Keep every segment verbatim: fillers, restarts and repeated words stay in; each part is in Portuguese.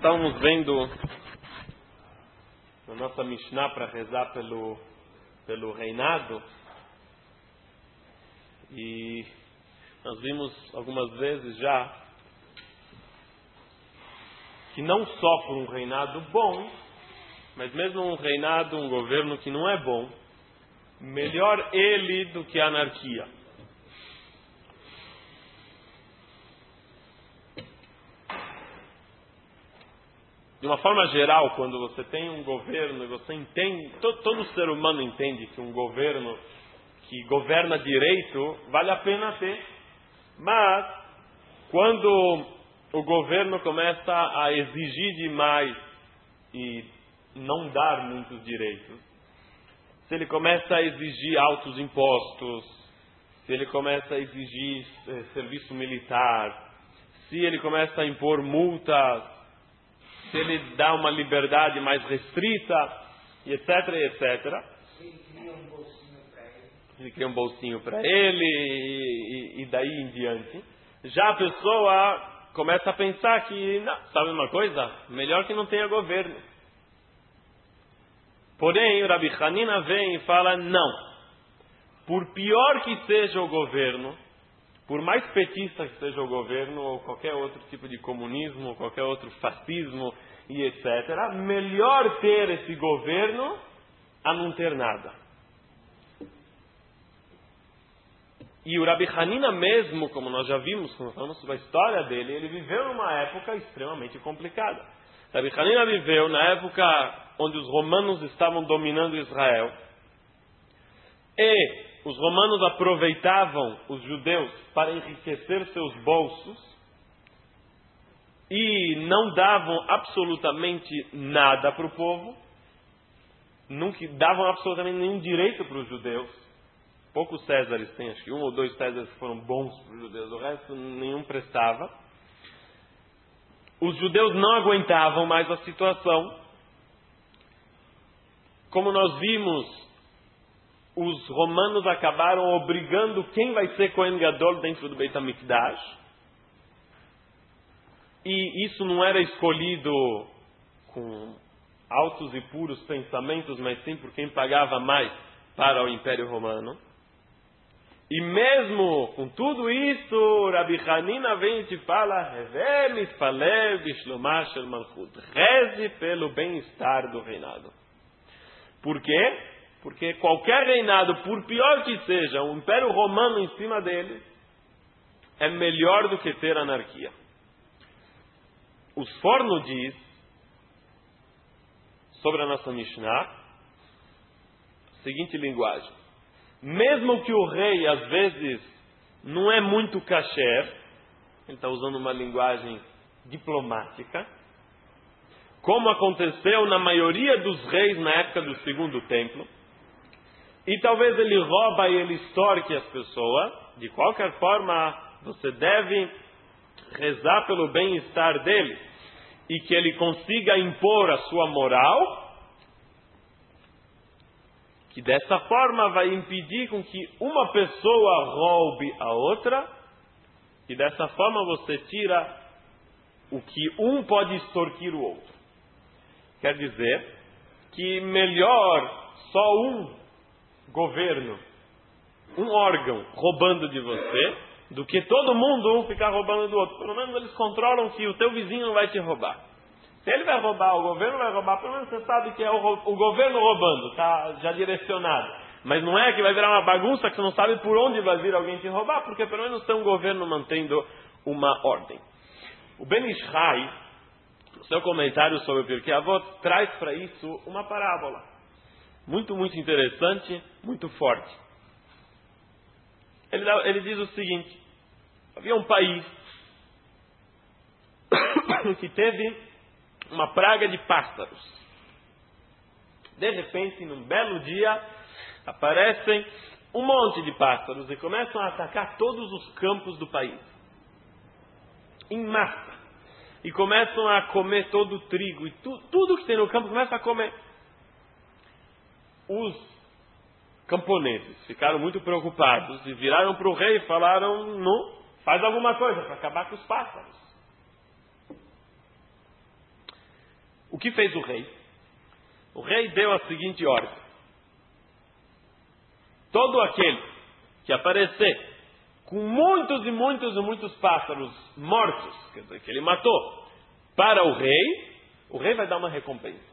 estávamos vendo na nossa Mishnah para rezar pelo, pelo reinado, e nós vimos algumas vezes já que não só por um reinado bom, mas mesmo um reinado, um governo que não é bom, melhor ele do que a anarquia. De uma forma geral, quando você tem um governo, você entende, todo, todo ser humano entende que um governo que governa direito vale a pena ter. Mas quando o governo começa a exigir demais e não dar muitos direitos, se ele começa a exigir altos impostos, se ele começa a exigir eh, serviço militar, se ele começa a impor multas, se ele dá uma liberdade mais restrita, e etc, e etcétera. Ele cria um bolsinho para ele. Ele cria um bolsinho para ele e, e, e daí em diante. Já a pessoa começa a pensar que, não, sabe uma coisa? Melhor que não tenha governo. Porém, o Rabi Hanina vem e fala, não. Por pior que seja o governo, por mais petista que seja o governo, ou qualquer outro tipo de comunismo, ou qualquer outro fascismo, e etcétera, melhor ter esse governo a não ter nada. E o Rabi Hanina mesmo, como nós já vimos, quando falamos sobre a história dele, ele viveu numa época extremamente complicada. Rabi Hanina viveu na época onde os romanos estavam dominando Israel, e os romanos aproveitavam os judeus para enriquecer seus bolsos e não davam absolutamente nada para o povo, nunca davam absolutamente nenhum direito para os judeus. Poucos Césares têm, acho que um ou dois Césares foram bons para os judeus, o resto nenhum prestava. Os judeus não aguentavam mais a situação. Como nós vimos, os romanos acabaram obrigando quem vai ser Kohen Gadol dentro do Beit HaMikdash. E isso não era escolhido com altos e puros pensamentos, mas sim por quem pagava mais para o Império Romano. E mesmo com tudo isso, Rabi Hanina vem e te fala, reze pelo bem-estar do reinado. Por quê? Porque qualquer reinado, por pior que seja, o Império Romano em cima dele, é melhor do que ter anarquia. O Sforno diz, sobre a nossa Mishnah, a seguinte linguagem. Mesmo que o rei, às vezes, não é muito kasher, ele está usando uma linguagem diplomática, como aconteceu na maioria dos reis na época do Segundo Templo, e talvez ele rouba e ele extorque as pessoas, de qualquer forma, você deve rezar pelo bem-estar dele, e que ele consiga impor a sua moral, que dessa forma vai impedir com que uma pessoa roube a outra, e dessa forma você tira o que um pode extorquir o outro. Quer dizer que melhor só um governo, um órgão roubando de você, do que todo mundo um ficar roubando do outro. Pelo menos eles controlam que o teu vizinho não vai te roubar. Se ele vai roubar, o governo vai roubar, pelo menos você sabe que é o, o governo roubando, está já direcionado. Mas não é que vai virar uma bagunça que você não sabe por onde vai vir alguém te roubar, porque pelo menos tem um governo mantendo uma ordem. O Ben Ish Chai, no seu comentário sobre o Pirkei Avot, traz para isso uma parábola. Muito, muito interessante, muito forte. Ele, dá, ele diz o seguinte, havia um país que teve uma praga de pássaros. De repente, num belo dia, aparecem um monte de pássaros e começam a atacar todos os campos do país. Em massa. E começam a comer todo o trigo. E tu, tudo que tem no campo começa a comer. Os camponeses ficaram muito preocupados e viraram para o rei e falaram, não, faz alguma coisa para acabar com os pássaros. O que fez o rei? O rei deu a seguinte ordem: todo aquele que aparecer com muitos e muitos e muitos pássaros mortos, quer dizer, que ele matou, para o rei, o rei vai dar uma recompensa.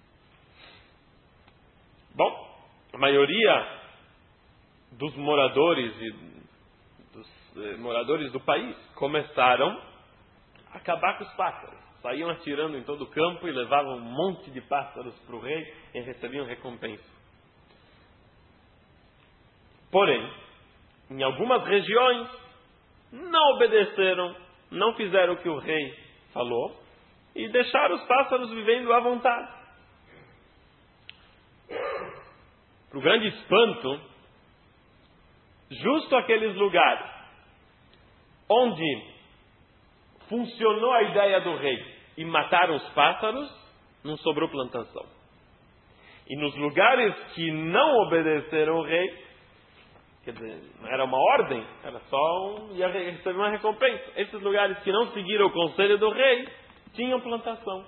Bom, a maioria dos moradores e dos eh, moradores do país começaram a acabar com os pássaros. Saíam atirando em todo o campo e levavam um monte de pássaros para o rei e recebiam recompensa. Porém, em algumas regiões, não obedeceram, não fizeram o que o rei falou e deixaram os pássaros vivendo à vontade. Para o grande espanto, justo aqueles lugares onde funcionou a ideia do rei e mataram os pássaros, não sobrou plantação. E nos lugares que não obedeceram o rei, quer dizer, não era uma ordem, era só um, ia receber uma recompensa. Esses lugares que não seguiram o conselho do rei, tinham plantação.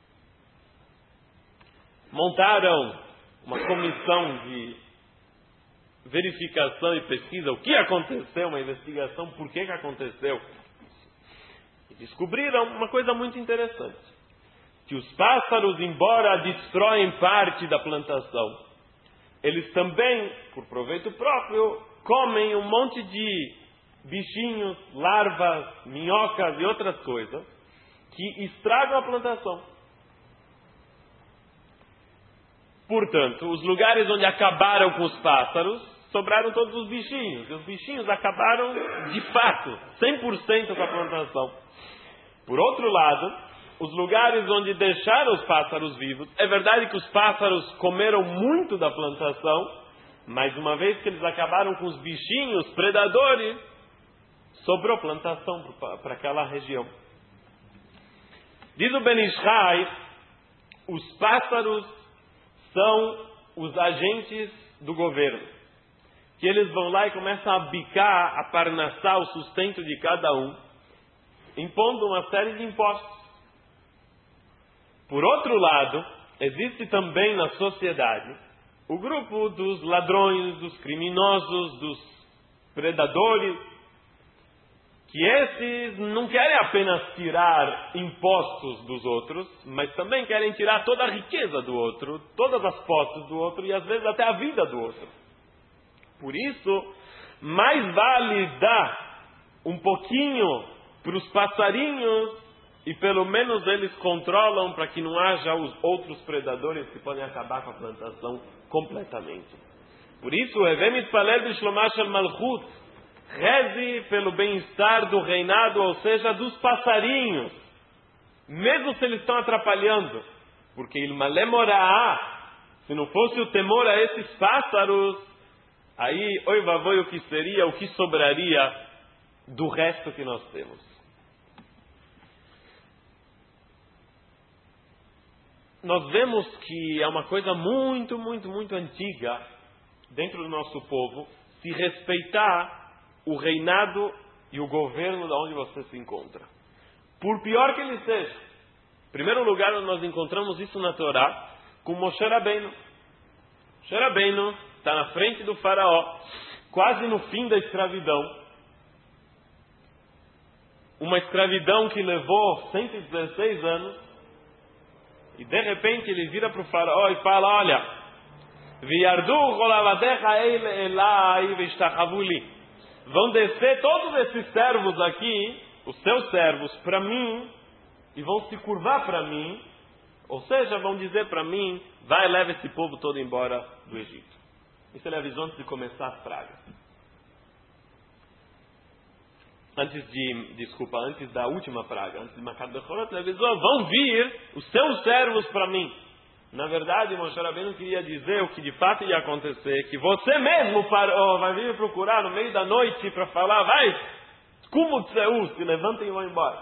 Montaram uma comissão de verificação e pesquisa, o que aconteceu, uma investigação, por que que aconteceu. E descobriram uma coisa muito interessante, que os pássaros, embora destroem parte da plantação, eles também, por proveito próprio, comem um monte de bichinhos, larvas, minhocas e outras coisas que estragam a plantação. Portanto, os lugares onde acabaram com os pássaros, sobraram todos os bichinhos. E os bichinhos acabaram, de fato, cem por cento com a plantação. Por outro lado, os lugares onde deixaram os pássaros vivos, é verdade que os pássaros comeram muito da plantação, mas uma vez que eles acabaram com os bichinhos predadores, sobrou plantação para aquela região. Diz o Ben Ishai, os pássaros são os agentes do governo, que eles vão lá e começam a bicar, a parnassar o sustento de cada um, impondo uma série de impostos. Por outro lado, existe também na sociedade o grupo dos ladrões, dos criminosos, dos predadores, que esses não querem apenas tirar impostos dos outros, mas também querem tirar toda a riqueza do outro, todas as posses do outro e às vezes até a vida do outro. Por isso, mais vale dar um pouquinho para os passarinhos e pelo menos eles controlam para que não haja os outros predadores que podem acabar com a plantação completamente. Por isso, o Hevem Mitpalel Bishlomash al Malchut, reze pelo bem-estar do reinado, ou seja, dos passarinhos, mesmo se eles estão atrapalhando, porque Ilmalé Moraá, se não fosse o temor a esses pássaros, aí, oi vavoi, o que seria, o que sobraria do resto que nós temos. Nós vemos que é uma coisa muito, muito, muito antiga dentro do nosso povo se respeitar o reinado e o governo de onde você se encontra. Por pior que ele seja. Em primeiro lugar, nós encontramos isso na Torá com Moshe Rabbeinu. Moshe Rabbeinu está na frente do faraó, quase no fim da escravidão. Uma escravidão que levou cento e dezesseis anos. E de repente ele vira para o faraó e fala: olha, Viardu Rolavadecha Elai Vestachavuli. Vão descer todos esses servos aqui, os seus servos, para mim, e vão se curvar para mim, ou seja, vão dizer para mim: vai, leva esse povo todo embora do Egito. Isso ele avisou antes de começar as pragas. Antes de, desculpa, antes da última praga, antes de Makat Bechorot, ele avisou: vão vir os seus servos para mim. Na verdade, Moshe Rabbeinu queria dizer o que de fato ia acontecer, que você mesmo parou, vai vir procurar no meio da noite para falar: vai, como Tseus, se levantem e vão embora.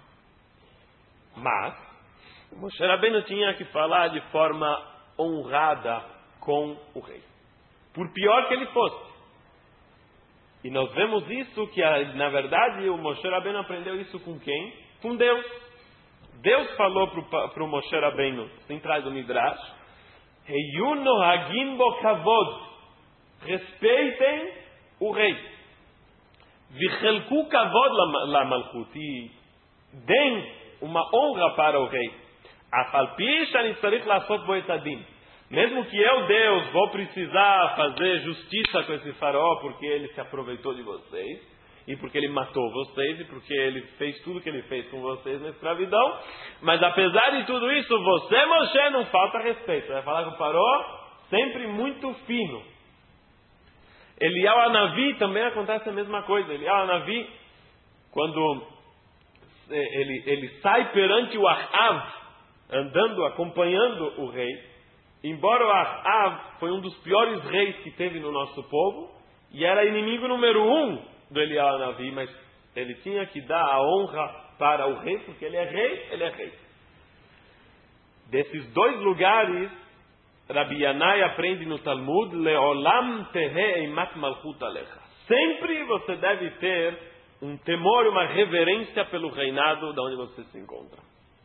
Mas, Moshe Rabbeinu tinha que falar de forma honrada com o rei, por pior que ele fosse. E nós vemos isso, que na verdade o Moshe Rabbeinu aprendeu isso com quem? Com Deus. Deus falou para o Moshe Rabbeinu, assim traz o Midrash, Heyu nohagim bo kavod, respeitem o rei. Vichelku kavod la malchut, e deem uma honra para o rei. Afalpi shani tzarich lasot bo et adin. Mesmo que eu, Deus, vou precisar fazer justiça com esse faraó porque ele se aproveitou de vocês, e porque ele matou vocês, e porque ele fez tudo que ele fez com vocês na escravidão, mas apesar de tudo isso, você, Moshe, não falta respeito. Vai falar com o faraó sempre muito fino. Eliyahu Hanavi também acontece a mesma coisa. Eliyahu Hanavi, quando ele, ele sai perante o Ahav, andando, acompanhando o rei, embora o Ahav foi um dos piores reis que teve no nosso povo, e era inimigo número um do Eliyahu Hanavi, mas ele tinha que dar a honra para o rei, porque ele é rei, ele é rei. Desses dois lugares, Rabi Yanai aprende no Talmud, Leolam tehe eimat malchut alecha. Sempre você deve ter um temor, uma reverência pelo reinado de onde você se encontra.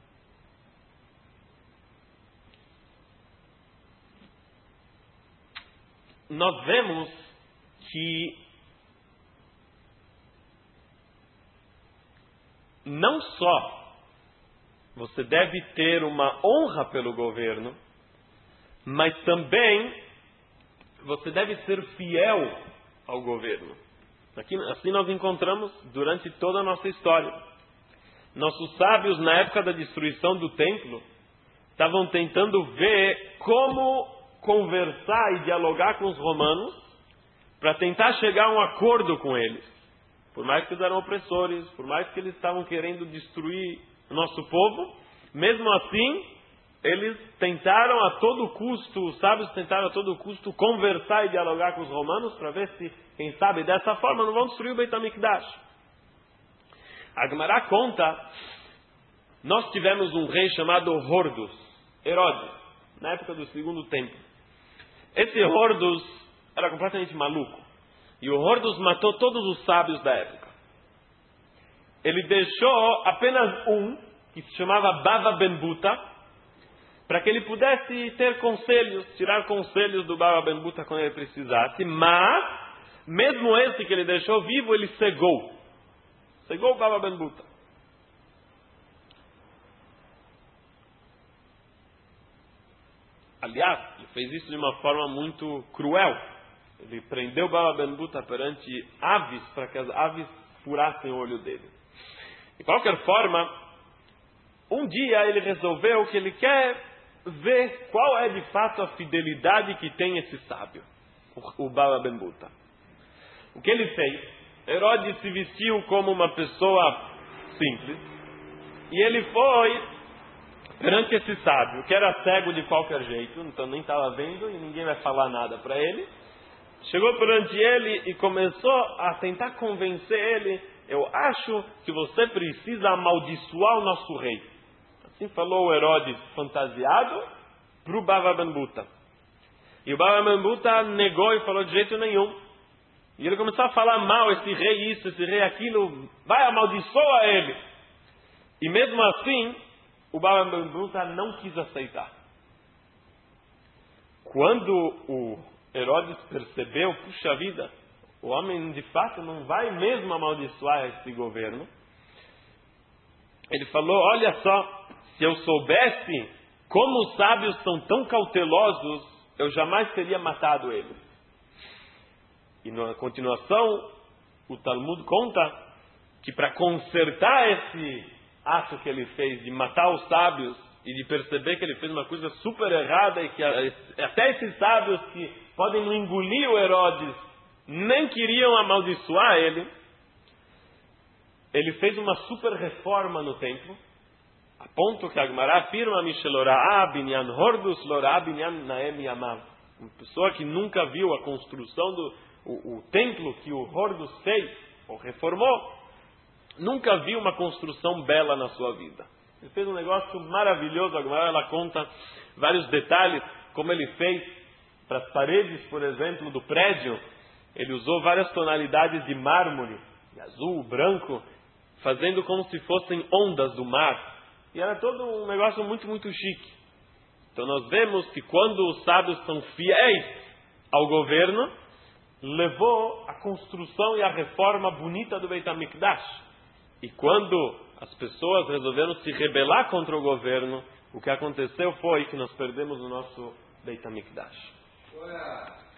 Nós vemos que não só você deve ter uma honra pelo governo, mas também você deve ser fiel ao governo. Aqui, assim nós encontramos durante toda a nossa história. Nossos sábios, na época da destruição do templo, estavam tentando ver como conversar e dialogar com os romanos para tentar chegar a um acordo com eles. Por mais que eles eram opressores, por mais que eles estavam querendo destruir o nosso povo, mesmo assim, eles tentaram a todo custo, os sábios tentaram a todo custo conversar e dialogar com os romanos para ver se, quem sabe, dessa forma não vão destruir o Beit HaMikdash. A Gemara conta, nós tivemos um rei chamado Hordos, Herodes, na época do segundo templo. Esse Hordos era completamente maluco. E o Hordos matou todos os sábios da época. Ele deixou apenas um, que se chamava Bava Ben Buta, para que ele pudesse ter conselhos, tirar conselhos do Bava Ben Buta quando ele precisasse. Mas, mesmo esse que ele deixou vivo, ele cegou. Cegou o Bava Ben Buta. Aliás, ele fez isso de uma forma muito cruel. Ele prendeu o Bava Ben Buta perante aves, para que as aves furassem o olho dele. De qualquer forma, um dia ele resolveu que ele quer ver qual é de fato a fidelidade que tem esse sábio, o Bava Ben Buta. O que ele fez? Herodes se vestiu como uma pessoa simples, e ele foi perante esse sábio, que era cego de qualquer jeito, então nem estava vendo e ninguém vai falar nada para ele. Chegou perante ele e começou a tentar convencer ele: eu acho que você precisa amaldiçoar o nosso rei. Assim falou o Herodes fantasiado para o Bava Ben Buta. E o Bava Ben Buta negou e falou: de jeito nenhum. E ele começou a falar mal, esse rei isso, esse rei aquilo, vai, amaldiçoa ele. E mesmo assim, o Bava Ben Buta não quis aceitar. Quando o Herodes percebeu, puxa vida, o homem de fato não vai mesmo amaldiçoar esse governo, ele falou: olha só, se eu soubesse como os sábios são tão cautelosos, eu jamais teria matado ele. E na continuação, o Talmud conta que para consertar esse ato que ele fez de matar os sábios e de perceber que ele fez uma coisa super errada e que até esses sábios que podem não engolir o Herodes nem queriam amaldiçoar ele, ele fez uma super reforma no templo, a ponto que a Gemara afirma: Mishelorah binyan Hordos lorah binyan naem yamav. Uma pessoa que nunca viu a construção do o, o templo que o Hordos fez ou reformou, nunca viu uma construção bela na sua vida. Ele fez um negócio maravilhoso. A Gemara, ela conta vários detalhes, como ele fez para as paredes, por exemplo, do prédio. Ele usou várias tonalidades de mármore, de azul, branco, fazendo como se fossem ondas do mar. E era todo um negócio muito, muito chique. Então nós vemos que quando os sábios são fiéis ao governo, levou a construção e a reforma bonita do Beit HaMikdash. E quando as pessoas resolveram se rebelar contra o governo, o que aconteceu foi que nós perdemos o nosso Beit HaMikdash.